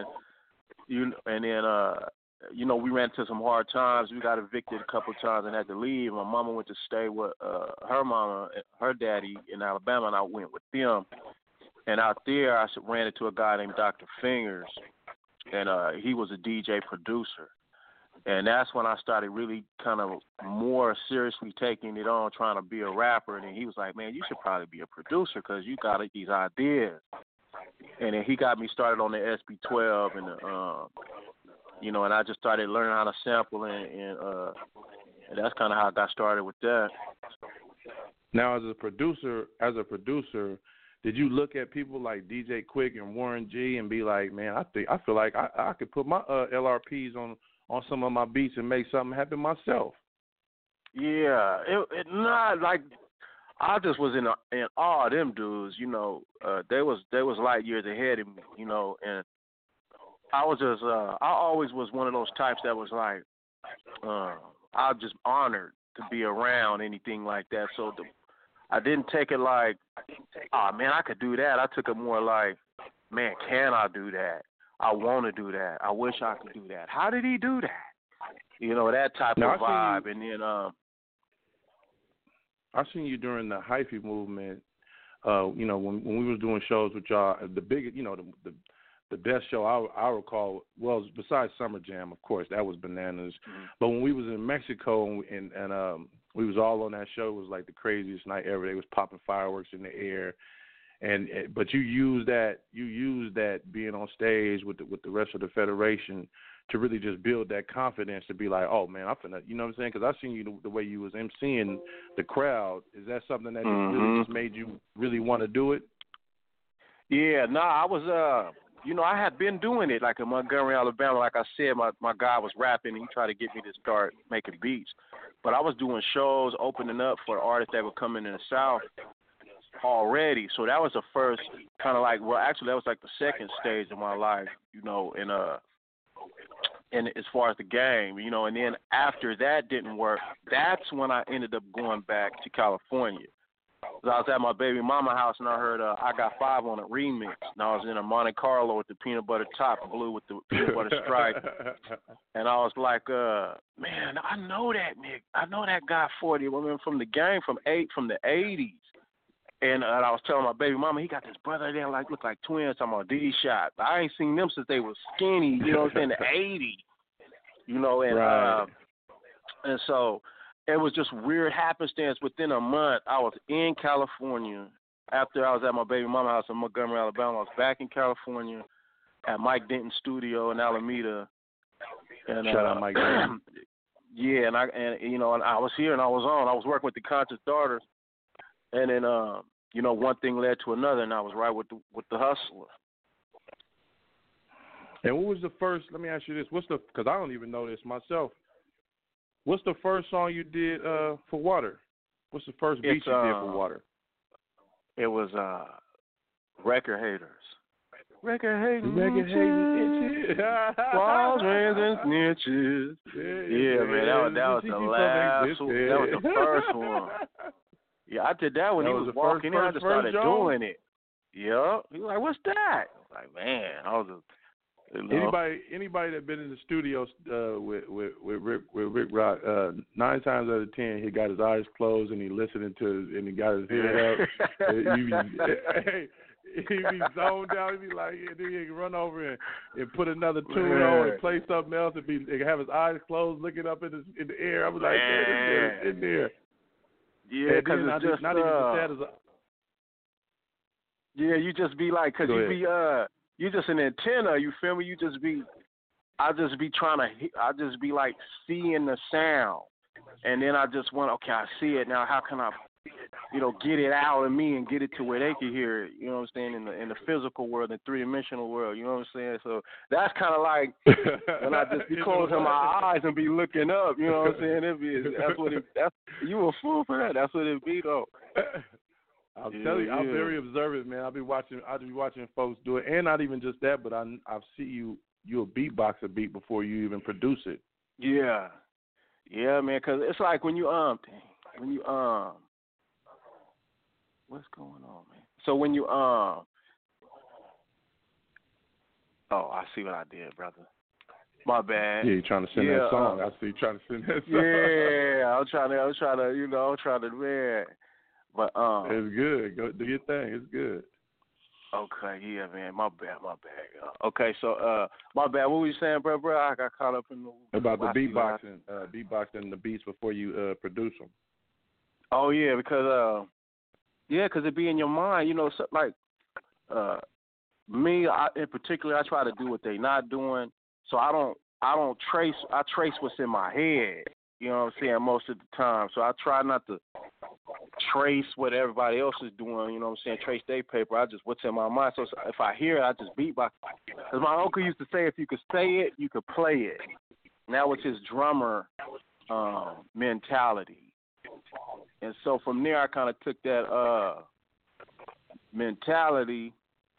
we ran into some hard times. We got evicted a couple of times and had to leave. My mama went to stay with her mama, her daddy in Alabama, and I went with them. And out there, I ran into a guy named Dr. Fingers, and he was a DJ producer. And that's when I started really kind of more seriously taking it on, trying to be a rapper. And he was like, man, you should probably be a producer because you got these ideas. And then he got me started on the SB12, and and I just started learning how to sample, and that's kind of how I got started with that. Now, as a producer, did you look at people like DJ Quick and Warren G and be like, man, I feel like I could put my LRPs on some of my beats and make something happen myself? Yeah, not like. I just was in awe of them dudes, they was light years ahead of me, and I was just, I always was one of those types that was like, I was just honored to be around anything like that. So I didn't take it like, oh man, I could do that. I took it more like, man, can I do that? I want to do that. I wish I could do that. How did he do that? That type of vibe. And then, I seen you during the hyphy movement. When we was doing shows with y'all, the big, the best show I recall was besides Summer Jam, of course, that was bananas. Mm-hmm. But when we was in Mexico and we was all on that show, it was like the craziest night ever. They was popping fireworks in the air, but you used that being on stage with the rest of the federation to really just build that confidence to be like, oh, man, I'm finna, you know what I'm saying? Because I seen you the way you was emceeing the crowd. Is that something that really just made you really want to do it? Yeah, I was, I had been doing it, like in Montgomery, Alabama. Like I said, my guy was rapping, and he tried to get me to start making beats. But I was doing shows, opening up for artists that were coming in the South already. So that was the first kind of like, well, actually, that was like the second stage of my life, and as far as the game, and then after that didn't work, that's when I ended up going back to California. I was at my baby mama house, and I heard I Got Five on a remix, and I was in a Monte Carlo with the peanut butter top, blue with the peanut butter stripe, and I was like, man, I know that guy 40, from the game from the 80s, And I was telling my baby mama, he got this brother there like look like twins. I'm on D-Shot. I ain't seen them since they was skinny, you know what I'm saying, the 80s. You know, and right. And so it was just weird happenstance. Within a month, I was in California. After I was at my baby mama's house in Montgomery, Alabama, I was back in California at Mike Denton's studio in Alameda. And, shout out Mike Denton. Yeah, and I was here and I was working with the Conscious Daughters, and then one thing led to another, and I was right with the Hustler. And what was the first? Let me ask you this: because I don't even know this myself. What's the first song you did for Water? What's the first beat you did for Water? It was Record Haters. Record hating, walls, rains, and snitches. Yeah, man, that was the last. That was the first one. Yeah, I did that when he was walking in. I just started doing it. Yeah, he was like, "What's that?" I was like, man, I was Anybody that been in the studio with Rick Rock, 9 times out of 10 he got his eyes closed and he listening to and he got his head up. He'd be zoned out. He'd be like, then he'd run over and put another tune on and play something else and have his eyes closed, looking up in the air. I was like, man, it's in there. Yeah, because it's just not even as sad as. Yeah, you just be like, because you just an antenna. You feel me? I just be like seeing the sound, and then I just want, okay, I see it now. How can I? Get it out of me and get it to where they can hear it, you know what I'm saying, in the physical world, the 3-dimensional world, you know what I'm saying? So that's kind of like when I just be closing my eyes and be looking up, you know what I'm saying? You a fool for that. That's what it be, though. I'll tell you, I'm very observant, man. I'll be watching folks do it, and not even just that, but I see you a beatboxer beat before you even produce it. Yeah, man, because it's like when you what's going on, man? So when you I see what I did, brother. My bad. Yeah, you trying to send that song. I see you trying to send that song. Yeah, I'm trying to, man. But it's good. Go do your thing. It's good. Okay, yeah, man. My bad. Okay, so my bad. What were you saying, bro? I got caught up in about the beatboxing, beatboxing the beats before you produce them. Oh yeah, because it be in your mind, so, like me in particular. I try to do what they not doing, so I don't trace. I trace what's in my head. You know what I'm saying? Most of the time, so I try not to trace what everybody else is doing. You know what I'm saying? Trace their paper. What's in my mind. So if I hear it, I just beatbox. Because my uncle used to say, if you could say it, you could play it. And that was his drummer mentality. And so from there, I kind of took that mentality,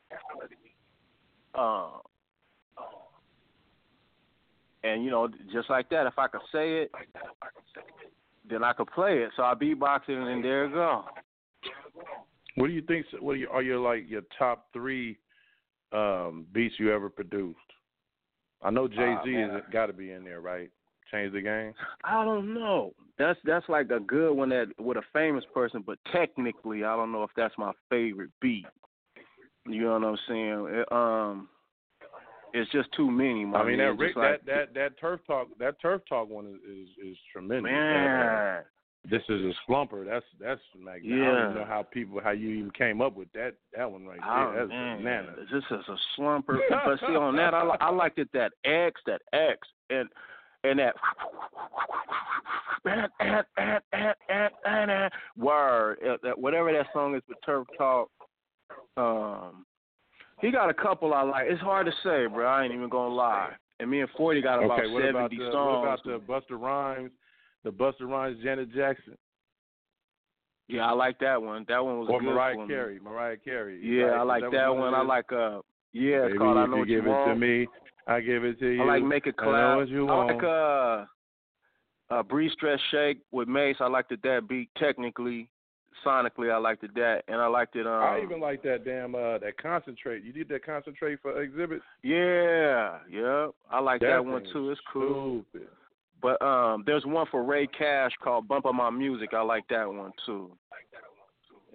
and just like that, if I could say it, then I could play it. So I beatbox it, and there you go. What do you think? Are your top 3 beats you ever produced? I know Jay-Z has got to be in there, right? Change the Game? I don't know. That's like a good one with a famous person, but technically, I don't know if that's my favorite beat. You know what I'm saying? It's just too many. I mean, that Turf Talk one is tremendous. Man, this is a slumper. That's magnificent. Yeah. I don't know how you even came up with that one right there. That's bananas. This is a slumper. But see, on that, I liked it that X, and that word, whatever that song is with Turf Talk. He got a couple I like. It's hard to say, bro. I ain't even gonna lie. And me and 40 got about 70 songs. What about the Busta Rhymes, Janet Jackson? Yeah, I like that one. That one was or good. Mariah Carey. Yeah, I like that one. I like it's called I Know What You Want. Give it to me, I give it to you. I like Make It Clap. I know what you want. I like Breeze Stress Shake with Mace. I liked that beat technically. Sonically, I liked that, and I liked it. I even like that damn that Concentrate. You did that Concentrate for Exhibit? Yeah. I like that one too. It's cool. Stupid. But there's one for Ray Cash called "Bump Up My Music." I like that one too.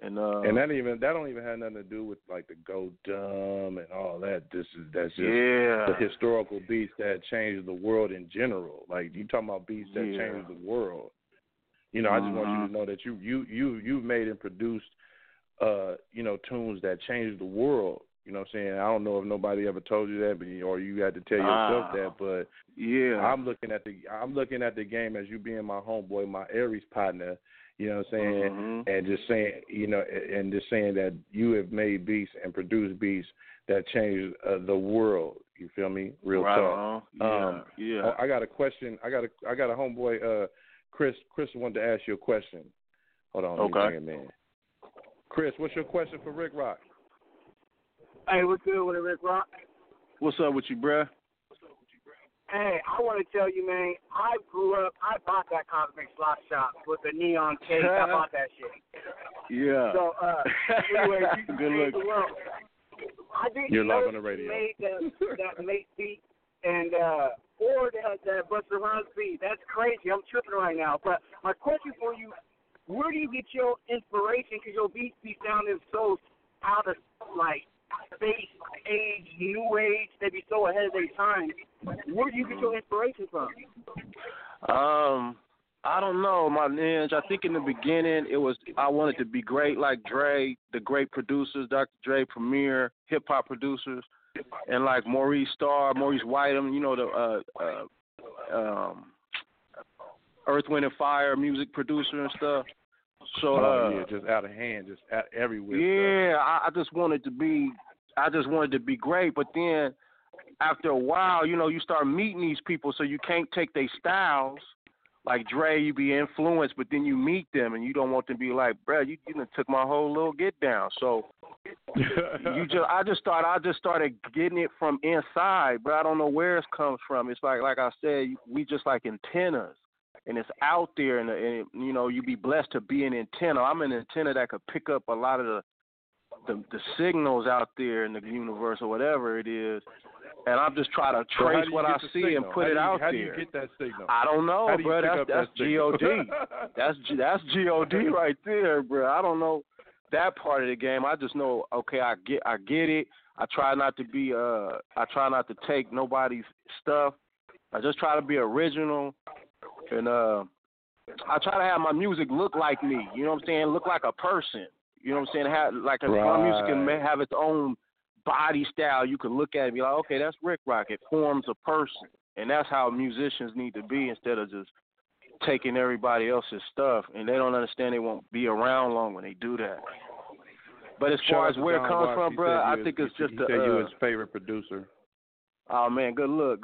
And that don't even have nothing to do with like the Go Dumb and all that. That's just the historical beats that changed the world in general. Like you talking about beats that changed the world. You know, I just want you to know that you've made and produced tunes that changed the world. You know what I'm saying? I don't know if nobody ever told you that, or you had to tell yourself that. But I'm looking at the game as you being my homeboy, my Aries partner. You know what I'm saying? And just saying, that you have made beats and produced beats that changed the world. You feel me? Real talk. I got a question. I got a homeboy, Chris. Chris wanted to ask you a question. Hold on. Let me bring him in. Chris, what's your question for Rick Rock? Hey, what's good with it, Rick Rock? What's up with you, bruh? Hey, I want to tell you, man, I bought that Cosmic Slot Shop with the neon case. I bought that shit. Yeah. So, anyway, you good look. The world. I didn't You're know live on the radio. Made that Mate beat and or that Busta Rhymes beat. That's crazy. I'm tripping right now. But my question for you, where do you get your inspiration? Because your beats be sounding so out of, like, space, age, new age. They be so ahead of their time. Where do you get your inspiration from? I don't know, my ninja. I think in the beginning I wanted to be great like Dre, the great producers, Dr. Dre, Premier, hip hop producers, and like Maurice Starr, Maurice Whiteham, the Earth, Wind and Fire music producer and stuff. So just out of hand, just everywhere. Yeah, I just wanted to be great, but then after a while, you start meeting these people, so you can't take their styles. Like Dre, you be influenced, but then you meet them and you don't want to be like, bruh, you done took my whole little get down. So I just started getting it from inside, but I don't know where it comes from. It's like I said, we just like antennas. And it's out there, and you be blessed to be an antenna. I'm an antenna that could pick up a lot of the signals out there in the universe or whatever it is, and I'm just trying to trace what I see and put it out there. How do you get that signal? I don't know, bro. That's G-O-D. That's G-O-D right there, bro. I don't know that part of the game. I just know, okay, I get it. I try not to take nobody's stuff. I just try to be original. And I try to have my music look like me, you know what I'm saying? Look like a person, you know what I'm saying? My music can have its own body style. You can look at it and be like, okay, that's Rick Rock. It forms a person. And that's how musicians need to be instead of just taking everybody else's stuff. And they don't understand they won't be around long when they do that. But as far as where it comes from, bro, I think it's just he said you his favorite producer. Oh, man, good look.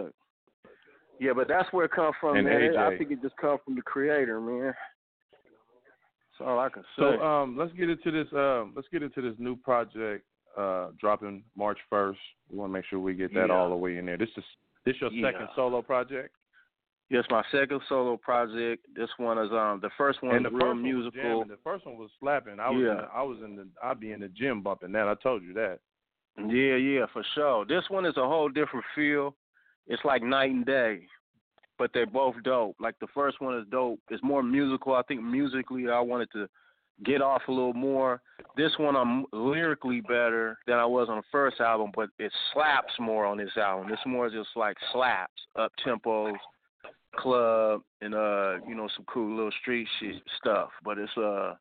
Yeah, but that's where it comes from, and man. AJ. I think it just comes from the creator, man. That's all I can say. So let's get into this. Let's get into this new project dropping March 1st. We want to make sure we get that all the way in there. This your second solo project? Yes, my second solo project. This one is the first one was real musical. The first one was slapping. I I'd be in the gym bumping that. I told you that. Yeah, for sure. This one is a whole different feel. It's like night and day, but they're both dope. Like the first one is dope. It's more musical. I think musically I wanted to get off a little more. This one I'm lyrically better than I was on the first album, but it slaps more on this album. This more just like slaps, up tempos, club, and some cool little street shit stuff. But it's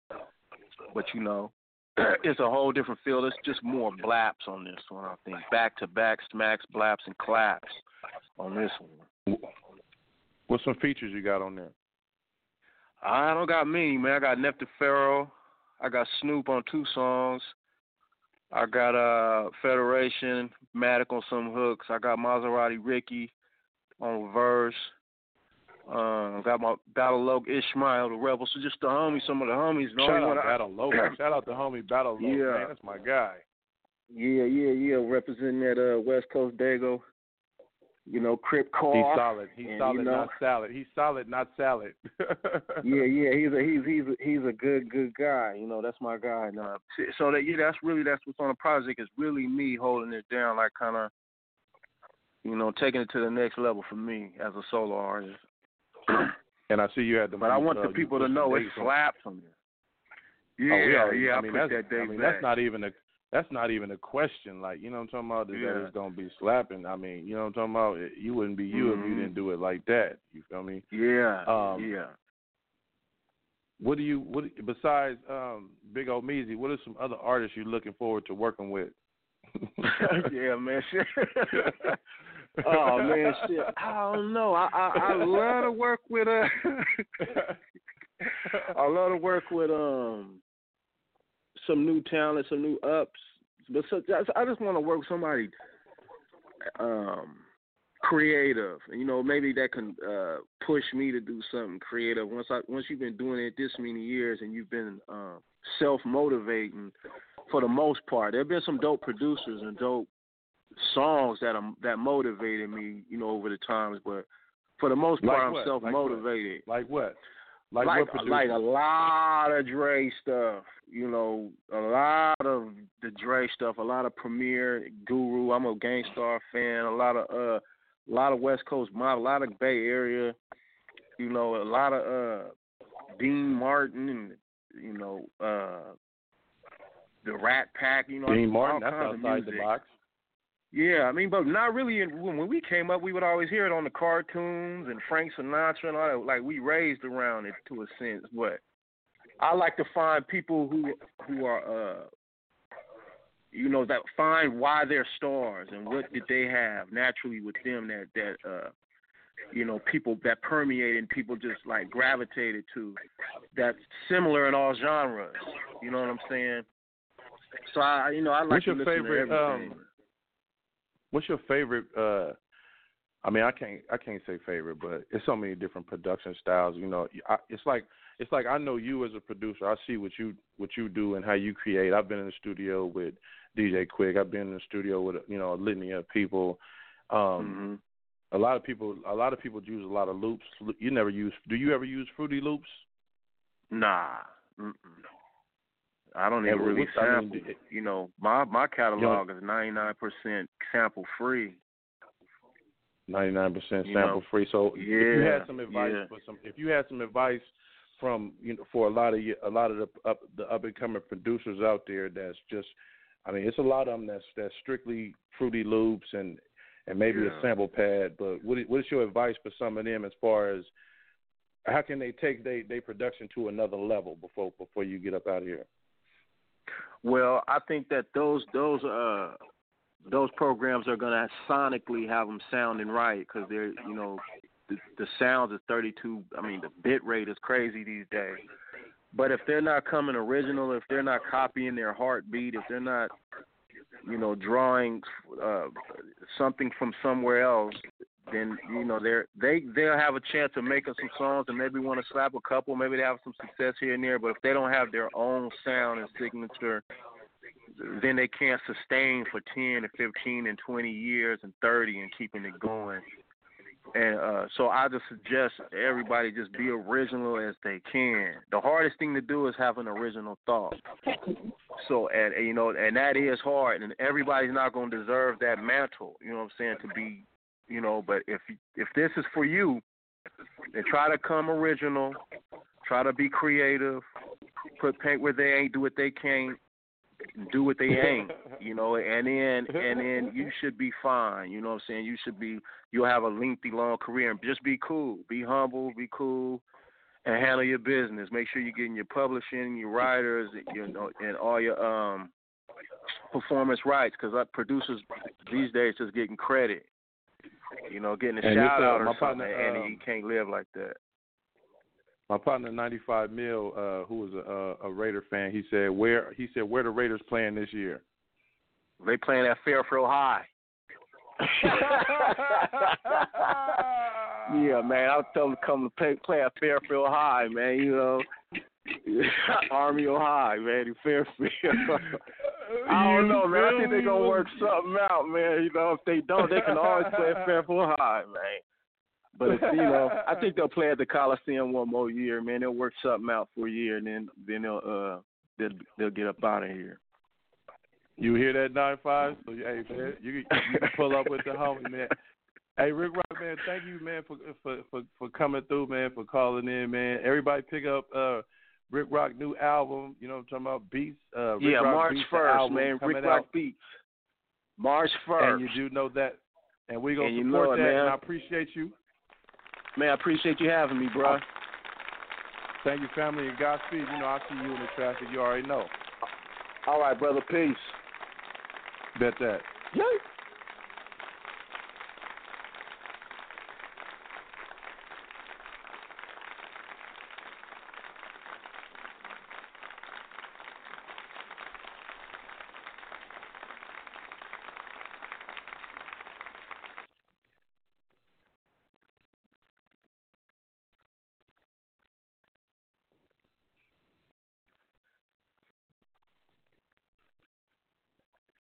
it's a whole different feel. It's just more blaps on this one, I think. Back to back smacks, blaps, and claps on this one. What's some features you got on there? I don't got many, man. I got Neptune Pharaoh. I got Snoop on 2 songs. I got Federation, Matic on some hooks. I got Maserati Ricky on a verse. I got my Battle Loc Ishmael, the Rebel. So just the homies, some of the homies. Shout out to homie Battle Loc, man. That's my guy. Yeah. Representing that West Coast Dago. Crip Car. He's solid. He's solid, not salad. He's solid, not salad. yeah. He's a good guy. That's my guy. No. So that's what's on the project. Is really me holding it down, like kind of, taking it to the next level for me as a solo artist. And I see you had the. But I want the people to know it slaps on there. I mean, put that day back. That's not even a question. Like, you know what I'm talking about? That it's gonna be slapping. I mean, you know what I'm talking about? You wouldn't be you if you didn't do it like that. You feel me? Yeah. What besides Big Ol' Meezy? What are some other artists you're looking forward to working with? Yeah, man. Shit. Oh man, shit. I don't know. I love to work with I love to work with some new talent, some new ups. But I just want to work with somebody creative. You know, maybe that can push me to do something creative. Once you've been doing it this many years and you've been self-motivating for the most part. There have been some dope producers and dope songs that motivated me, you know, over the times, but for the most part, I'm self-motivated. Like what? Like a lot of Dre stuff, you know, a lot of the Dre stuff, a lot of Premier, Guru. I'm a Gangstar fan. A lot of West Coast mob, a lot of Bay Area, you know, a lot of Dean Martin, and you know, the Rat Pack, you know, Dean Martin. That's outside the box. Yeah, I mean, but not really. When we came up, we would always hear it on the cartoons and Frank Sinatra and all that. Like, we raised around it to a sense. But I like to find people who are, you know, that find why they're stars and what did they have naturally with them that you know, people that permeate and people just like gravitated to. That's similar in all genres. You know what I'm saying? So I like to listen to everything. What's your favorite? I mean, I can't say favorite, but it's so many different production styles. You know, it's like I know you as a producer. I see what you do and how you create. I've been in the studio with DJ Quick. I've been in the studio with a litany of people. A lot of people use a lot of loops. Do you ever use Fruity Loops? Nah. I don't even really sample. You know, my catalog is 99% sample free. 99% sample free. So if you had some advice if you had some advice from for a lot of the up and coming producers out there, that's just, I mean, it's a lot of them that's strictly Fruity Loops and maybe a sample pad. But what is your advice for some of them as far as how can they take their production to another level before you get up out of here? Well, I think that those programs are going to sonically have them sounding right because they're, you know, the sounds is 32. I mean, the bit rate is crazy these days. But if they're not coming original, if they're not copying their heartbeat, if they're not, you know, drawing something from somewhere else, then, you know, they'll have a chance of making some songs and maybe want to slap a couple, maybe they have some success here and there, but if they don't have their own sound and signature, then they can't sustain for 10 and 15 and 20 years and 30 and keeping it going. And so I just suggest everybody just be original as they can. The hardest thing to do is have an original thought. So, and you know, and that is hard, and everybody's not going to deserve that mantle, you know what I'm saying, to be, you know, but if this is for you, then try to come original, try to be creative, put paint where they ain't, do what they can't, do what they ain't, you know, and then you should be fine, you know what I'm saying? You'll have a lengthy, long career, and just be cool, be humble, be cool, and handle your business. Make sure you're getting your publishing, your writers, you know, and all your performance rights, because producers these days just getting credit. You know, getting a shout out or something, and you can't live like that. My partner 95 Mil, who was a Raider fan, he said where the Raiders playing this year? They playing at Fairfield High. Yeah, man, I'll tell them to come to play at Fairfield High, man. You know, Army of High, man, in Fairfield. I don't know, man. I think they're going to work something out, man. You know, if they don't, they can always play at Fairfield High, man. But, if, you know, I think they'll play at the Coliseum one more year, man. They'll work something out for a year, and then they'll get up out of here. You hear that, 95? So, hey, man, you can pull up with the homie, man. Hey, Rick Rock, man, thank you, man, for coming through, man, for calling in, man. Everybody pick up Rick Rock new album. You know what I'm talking about? Beats. Rick yeah, Rock March Beats 1st, man. Rick Rock Beats. March 1st. And you do know that. And we're going to support support that, man. and I appreciate you. Man, I appreciate you having me, bro. Thank you, family, and Godspeed. You know, I'll see you in the traffic. You already know. All right, brother. Peace. Bet that. Yeah.